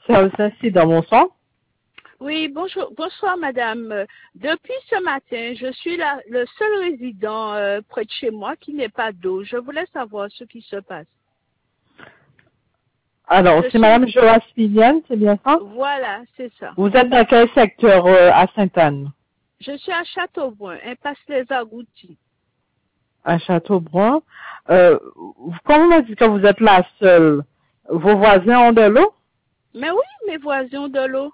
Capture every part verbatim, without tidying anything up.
Service incident, bonsoir. Oui, bonjour, bonsoir madame. Euh, Depuis ce matin, je suis la, le seul résident euh, près de chez moi qui n'est pas d'eau. Je voulais savoir ce qui se passe. Alors, Je c'est suis- Madame Joas Viviane, c'est bien ça? Voilà, c'est ça. Vous êtes dans quel secteur euh, à Sainte-Anne? Je suis à Châteaubrun, impasse les Agoutis. À Châteaubrun. Euh, quand vous m'avez dit que vous êtes la seule, vos voisins ont de l'eau? Mais oui, mes voisins ont de l'eau.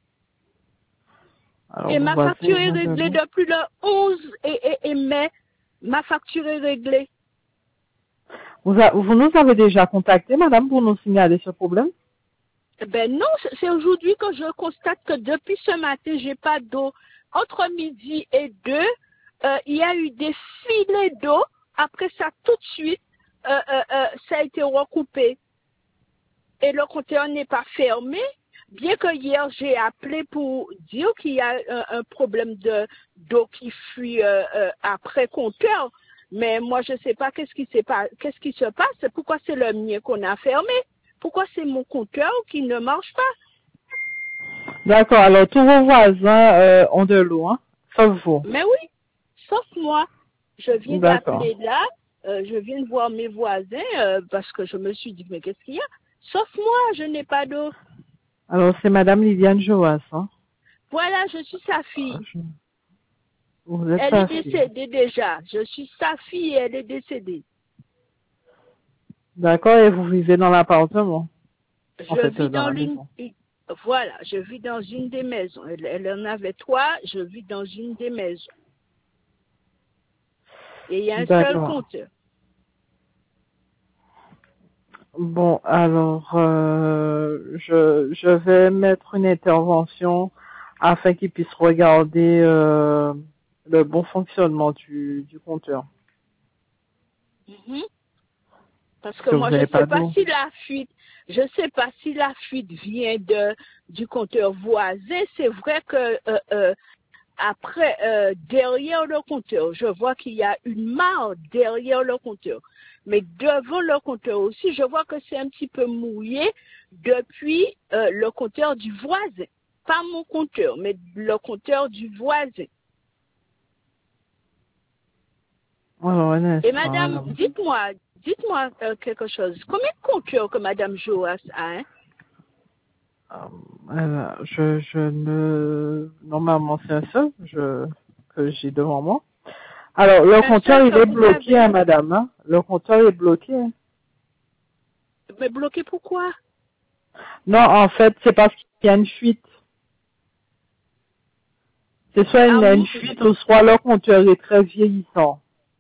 Alors, Et vos ma voisins facture est ont de réglée l'eau. depuis le onze et, et, et mai. Ma facture est réglée. Vous, a- vous nous avez déjà contacté, madame, pour nous signaler ce problème? Eh ben non, c'est c'est aujourd'hui que je constate que depuis ce matin, j'ai pas d'eau. Entre midi et deux, euh, il y a eu des filets d'eau. Après ça, tout de suite, euh, euh, euh, ça a été recoupé. Et le compteur n'est pas fermé. Bien que hier, j'ai appelé pour dire qu'il y a un, un problème de d'eau qui fuit euh, euh, après compteur. Mais moi, je sais pas qu'est-ce qui, s'est pas- qu'est-ce qui se passe. Pourquoi c'est le mien qu'on a fermé? Pourquoi c'est mon compteur qui ne marche pas? D'accord, alors tous vos voisins euh, ont de l'eau, hein? Sauf vous. Mais oui, sauf moi. Je viens D'accord. d'appeler là, euh, je viens de voir mes voisins euh, parce que je me suis dit, mais qu'est-ce qu'il y a? Sauf moi, je n'ai pas d'eau. Alors, c'est Madame Liviane Joas, hein? Voilà, je suis sa fille. Vous êtes Elle sa est fille. décédée déjà. Je suis sa fille et elle est décédée. D'accord, et vous vivez dans l'appartement? En Je fait, vis euh, dans dans la l'une. maison. Voilà, je vis dans une des maisons. Elle, elle en avait trois, je vis dans une des maisons. Et il y a un seul D'accord. compteur. Bon, alors, euh, je, je vais mettre une intervention afin qu'ils puissent regarder euh, le bon fonctionnement du, du compteur. Mhm. Parce que Parce que moi, vous je n'avez ne sais pas pas d'eau. si la fuite, je sais pas si la fuite vient de du compteur voisin. C'est vrai que euh, euh, après, euh, derrière le compteur, je vois qu'il y a une mare derrière le compteur. Mais devant le compteur aussi, je vois que c'est un petit peu mouillé depuis euh, le compteur du voisin. Pas mon compteur, mais le compteur du voisin. Alors, un Et instant, madame, madame. dites-moi, dites-moi euh, quelque chose. Combien de compteurs que madame Joas a, hein? Euh, alors, je, je ne... Normalement, c'est un seul je, que j'ai devant moi. Alors, le Un compteur, seul il que est vous bloqué, avez. hein, madame. Hein. Le compteur est bloqué. Hein. Mais bloqué pourquoi? Non, en fait, c'est parce qu'il y a une fuite. C'est soit il Ah, y a une mou- fuite ou soit le compteur est très vieillissant.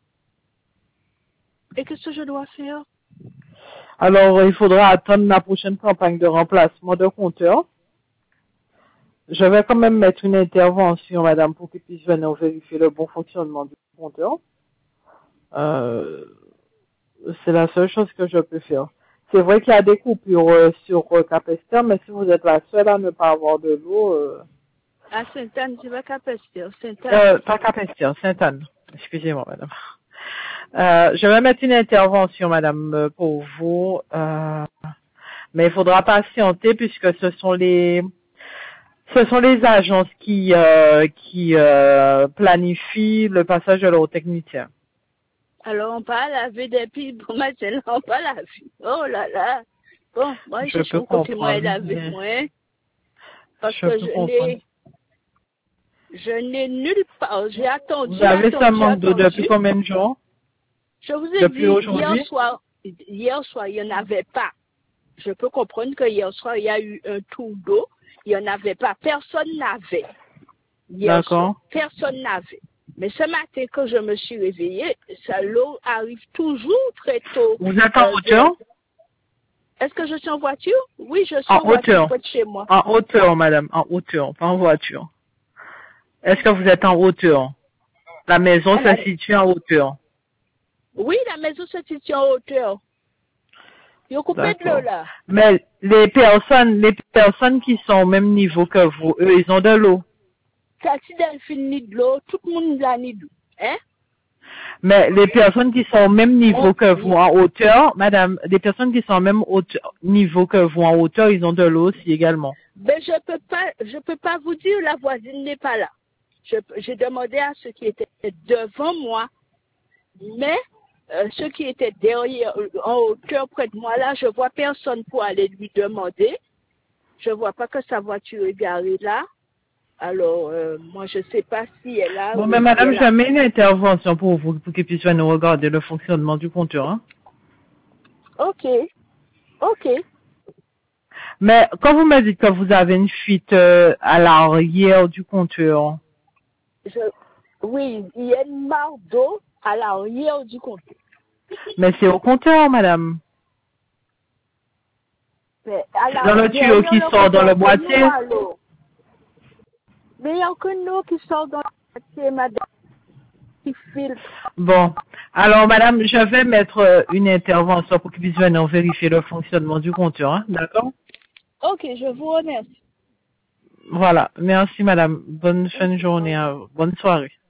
Et qu'est-ce que je dois faire? Alors, il faudra attendre la prochaine campagne de remplacement de compteur. Je vais quand même mettre une intervention, madame, pour qu'ils puissent venir vérifier le bon fonctionnement du compteur. Euh, c'est la seule chose que je peux faire. C'est vrai qu'il y a des coupures euh, sur euh, Capesterre, mais si vous êtes la seule à ne pas avoir de l'eau... Euh, À Sainte-Anne, tu vas qu'à Pestir, Sainte-Anne. euh, pas Capesterre, Sainte-Anne. Excusez-moi, madame. Euh, je vais mettre une intervention, madame, euh, pour vous. Euh, mais il faudra patienter puisque ce sont les ce sont les agences qui euh, qui euh, planifient le passage de leurs techniciens. Alors, on va laver des pipes, bon, maintenant, on va laver. Oh là là. Bon, moi, Je je suis peux au côté, moi, comprendre. laver, Mais moi, hein, parce je que peux je comprendre. n'ai, je n'ai nulle part. J'ai attendu, Vous avez ce attendu, manque d'eau depuis attendu. combien de jours? Je vous ai Depuis dit, hier aujourd'hui? soir, hier soir, il n'y en avait pas. Je peux comprendre que hier soir, il y a eu un tour d'eau. Il n'y en avait pas. Personne n'avait. Hier soir, D'accord. personne n'avait. Mais ce matin, quand je me suis réveillée, ça, l'eau arrive toujours très tôt. Vous êtes en euh, vers- hauteur? Est-ce que je suis en voiture? Oui, je suis En en voiture hauteur. près de chez moi. En hauteur, madame. En hauteur, pas en voiture. Est-ce que vous êtes en hauteur? La maison À la- se situe en hauteur. Oui, la maison se situe en hauteur. Ils ont coupé de l'eau D'accord. là. Mais les personnes, les personnes qui sont au même niveau que vous, eux, ils ont de l'eau. Ça, si Delphine ni de l'eau, tout le monde l'a ni de l'eau. Hein? Mais les personnes qui sont au même niveau que vous en hauteur, madame, les personnes qui sont au même hauteur- niveau que vous en hauteur, ils ont de l'eau aussi également. Ben, je peux pas, je peux pas vous dire, la voisine n'est pas là. Je- J'ai demandé à ceux qui étaient devant moi, mais euh, ceux qui étaient derrière, en hauteur près de moi, là, je vois personne pour aller lui demander. Je vois pas que sa voiture est garée là. Alors, euh, moi, je sais pas si elle a Bon, ou mais si madame, elle je a. mets une intervention pour vous, pour qu'ils puissent venir regarder le fonctionnement du compteur. Hein. Ok, ok. Mais quand vous me dites que vous avez une fuite euh, à l'arrière du compteur, Je, oui, il y a une mare d'eau à l'arrière du compteur. mais c'est au compteur, madame. Mais à C'est dans le tuyau l'arrière, qui le sort dans le compteur, c'est boîtier. nous, alors. Mais il n'y a aucune eau qui sort dans le boîtier, madame, qui filtre. Bon, alors madame, je vais mettre euh, une intervention pour qu'ils puissent venir vérifier le fonctionnement du compteur, hein, d'accord? Ok, je vous remercie. Voilà, merci madame. Bonne fin de journée, à vous. Bonne soirée.